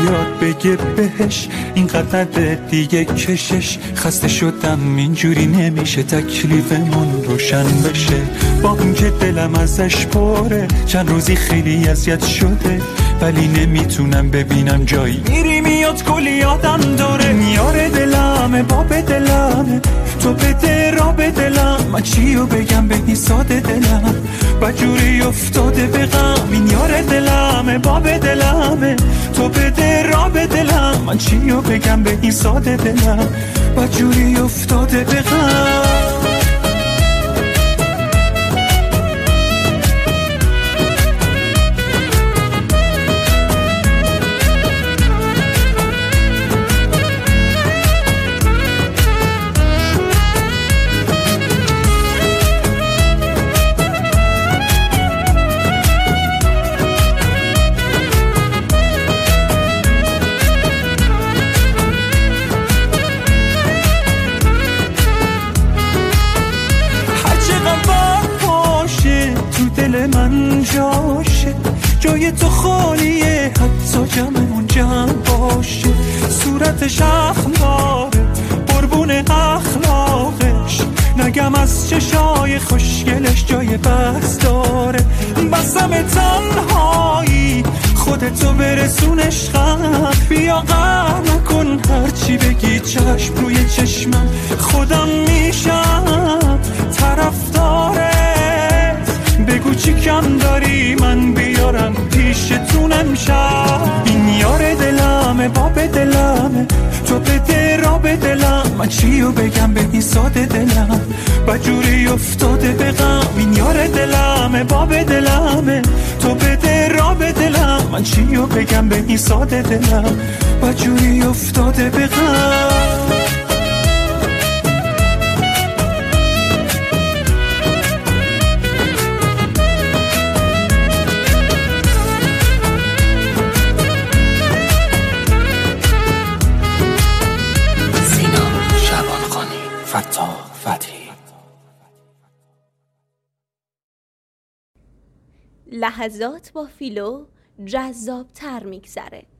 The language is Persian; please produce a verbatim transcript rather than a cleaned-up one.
بیاد بگه بهش اینقدر دیگه کشش. خسته شدم اینجوری نمیشه تکلیفمون روشن بشه. با اینکه دلم ازش پره چند روزی خیلی اذیت شده، ولی نمیتونم ببینم جایی میری میاد کلی یادم داره. میاره دلمه باب دلمه تو بده را به دلم، من چیو بگم به این ساده دلم بجوری افتاده به غم. این یار دلمه باب دلمه تو بده را به دلم، من چیو بگم به این ساده دلم بجوری افتاده به غم. من جاشه جای تو خالیه، حتی جمعمون جمع باشه. صورتش اخماره قربون اخلاقش، نگم از چشای خوشگلش جای بحث داره. بسم تنهایی خودتو برسون عشقم، بیا غم نکن هرچی بگی چشم روی چشمم. خودم میشم طرفداره، بگو چی کم داری من بیارم پیشتون امشب. این یار دلمه باب دلمه تو بده را به دلم، من چیو بگم به این ساده دلم بجوری افتاده به غم. این یار دلمه باب دلمه تو بده را به دلم، من چیو بگم به این ساده دلم بجوری افتاده به غم. فتاح فتحی. لحظات با فیلو جذاب تر میگذره.